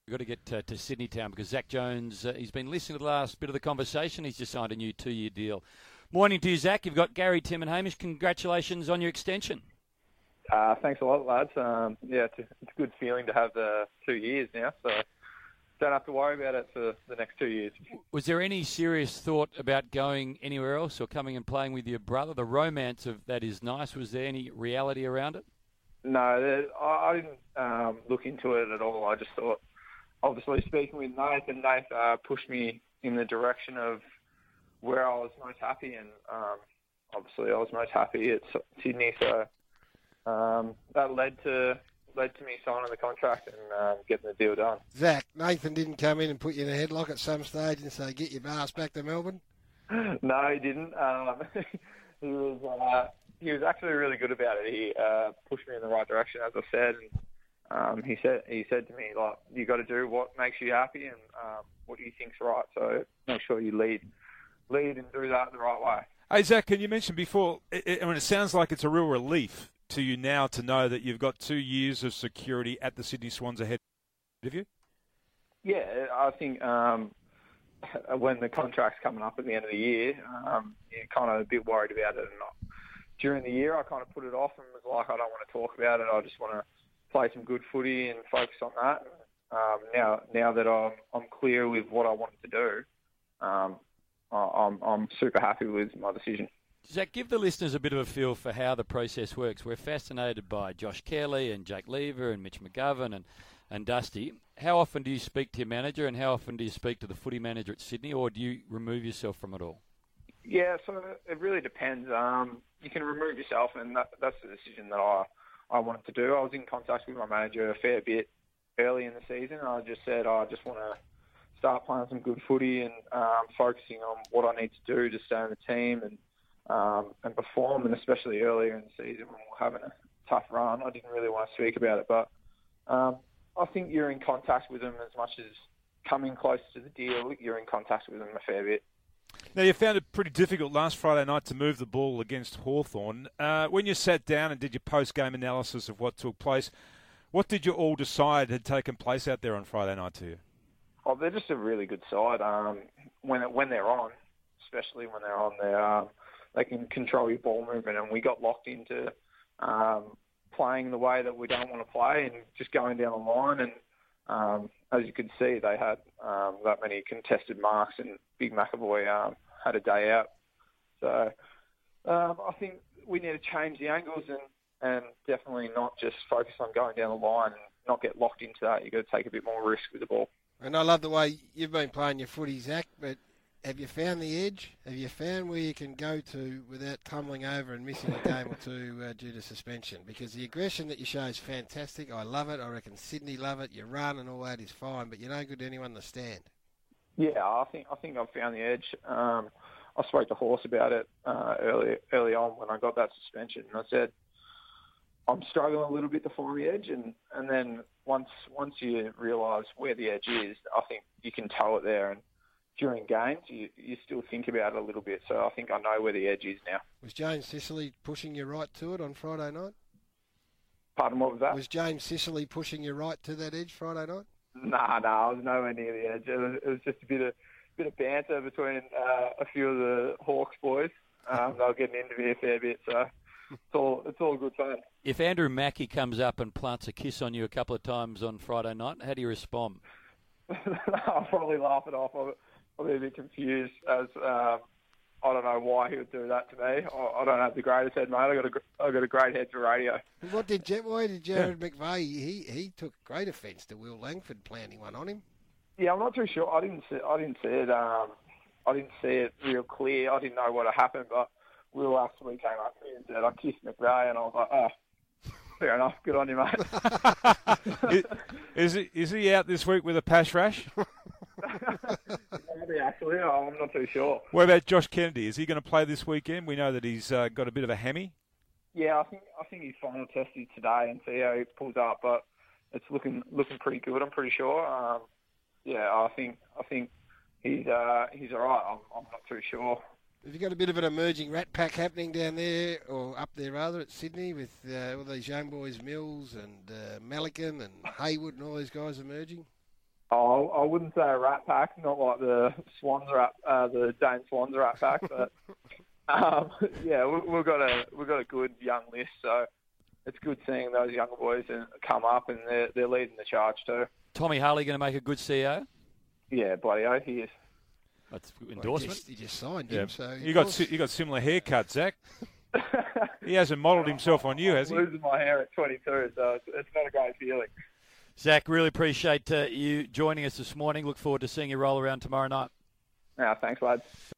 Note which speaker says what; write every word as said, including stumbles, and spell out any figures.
Speaker 1: We've got to get to, to Sydney Town because Zach Jones, uh, he's been listening to the last bit of the conversation. He's just signed a new two-year deal. Morning to you, Zach. You've got Gary, Tim and Hamish. Congratulations on your extension.
Speaker 2: Uh, thanks a lot, lads. Um, yeah, it's a, it's a good feeling to have the two years now, so don't have to worry about it for the next two years.
Speaker 1: Was there any serious thought about going anywhere else or coming and playing with your brother? The romance of that is nice. Was there any reality around it?
Speaker 2: No, I, I didn't um, look into it at all. I just thought, obviously, speaking with Nath, and Nath uh, pushed me in the direction of where I was most happy, and um, obviously I was most happy at Sydney, so um, that led to led to me signing the contract and um, getting the deal done.
Speaker 3: Zach, Nathan didn't come in and put you in a headlock at some stage and say, get your ass back to Melbourne?
Speaker 2: No, he didn't. Um, he was uh, he was actually really good about it. He uh, pushed me in the right direction, as I said, and um, he said he said to me, like, you got to do what makes you happy and um, what you think's right. So make sure you lead lead and do that the right way.
Speaker 4: Hey, Zach, can you mention before, it, I mean, it sounds like it's a real relief to you now to know that you've got two years of security at the Sydney Swans ahead of you?
Speaker 2: Yeah, I think um, when the contract's coming up at the end of the year, um, you're kind of a bit worried about it. And not. During the year, I kind of put it off and was like, I don't want to talk about it. I just want to play some good footy and focus on that. Um, now, now that I'm I'm clear with what I wanted to do, um, I'm I'm super happy with my decision.
Speaker 1: Zach, give the listeners a bit of a feel for how the process works. We're fascinated by Josh Carey and Jake Lever and Mitch McGovern and, and Dusty. How often do you speak to your manager and how often do you speak to the footy manager at Sydney, or do you remove yourself from it all?
Speaker 2: Yeah, so it really depends. Um, you can remove yourself, and that, that's the decision that I, I wanted to do. I was in contact with my manager a fair bit early in the season. I just said I just want to start playing some good footy and um, focusing on what I need to do to stay on the team and Um, and perform, and especially earlier in the season when we're having a tough run. I didn't really want to speak about it, but um, I think you're in contact with them as much as coming close to the deal. You're in contact with them a fair bit.
Speaker 4: Now, you found it pretty difficult last Friday night to move the ball against Hawthorn. Uh, when you sat down and did your post-game analysis of what took place, what did you all decide had taken place out there on Friday night to you?
Speaker 2: Oh, they're just a really good side. Um, when when they're on, especially when they're on, they're um, they can control your ball movement, and we got locked into um, playing the way that we don't want to play and just going down the line. And um, as you could see, they had um, that many contested marks, and Big McAvoy um, had a day out. So um, I think we need to change the angles and, and definitely not just focus on going down the line and not get locked into that. You've got to take a bit more risk with the ball.
Speaker 3: And I love the way you've been playing your footy, Zach, but have you found the edge? Have you found where you can go to without tumbling over and missing a game or two uh, due to suspension? Because the aggression that you show is fantastic. I love it. I reckon Sydney love it. Your run and all that is fine, but you're no good to anyone in the stand.
Speaker 2: Yeah, I think I think I've found the edge. Um, I spoke to Horse about it uh, early early on when I got that suspension, and I said I'm struggling a little bit to find the edge, and, and then once once you realise where the edge is, I think you can toe it there. And during games, you, you still think about it a little bit. So I think I know where the edge is now.
Speaker 3: Was James Sicily pushing you right to it on Friday night?
Speaker 2: Pardon, what was that?
Speaker 3: Was James Sicily pushing you right to that edge Friday night?
Speaker 2: Nah, nah, I was nowhere near the edge. It was, it was just a bit of bit of banter between uh, a few of the Hawks boys. Um, they were getting into me a fair bit, so it's all it's all good fun.
Speaker 1: If Andrew Mackie comes up and plants a kiss on you a couple of times on Friday night, how do you respond?
Speaker 2: I'll probably laugh it off. I'll, I'll be a bit confused as um, I don't know why he would do that to me. I, I don't have the greatest head, mate. I got a I got a great head for radio.
Speaker 3: What did why did Jared yeah. McVeigh? He he took great offence to Will Langford planting one on him.
Speaker 2: Yeah, I'm not too sure. I didn't see I didn't see it. Um, I didn't see it real clear. I didn't know what had happened, but Will actually came up to me and said I kissed McVeigh, and I was like, oh. Fair enough. Good on you, mate.
Speaker 4: is, is, he, is he out this week with a pash rash?
Speaker 2: Maybe, actually. I'm not too sure.
Speaker 4: What about Josh Kennedy? Is he going to play this weekend? We know that he's uh, got a bit of a hammy.
Speaker 2: Yeah, I think I think he's final tested today and see how he pulls up, but it's looking looking pretty good. I'm pretty sure. Um, yeah, I think I think he's uh, he's all right. I'm, I'm not too sure.
Speaker 3: Have you got a bit of an emerging rat pack happening down there, or up there rather, at Sydney with uh, all these young boys, Mills and uh, Malikan and Haywood and all these guys emerging?
Speaker 2: Oh, I wouldn't say a rat pack, not like the Swans rat, uh, the Dane Swans rat pack, but um, yeah, we, we've got a we've got a good young list, so it's good seeing those younger boys and come up, and they're they're leading the charge too.
Speaker 1: Tommy Harley going to make a good C E O?
Speaker 2: Yeah, bloody oath he is.
Speaker 1: That's endorsement.
Speaker 3: Well, he, just, he just signed
Speaker 4: Yeah.
Speaker 3: him, so
Speaker 4: You got si- you got similar haircuts, Zach. He hasn't modelled himself on you, has he?
Speaker 2: I'm losing my hair at twenty-two, so it's, it's not a great feeling.
Speaker 1: Zach, really appreciate uh, you joining us this morning. Look forward to seeing you roll around tomorrow night.
Speaker 2: Yeah, thanks, lads.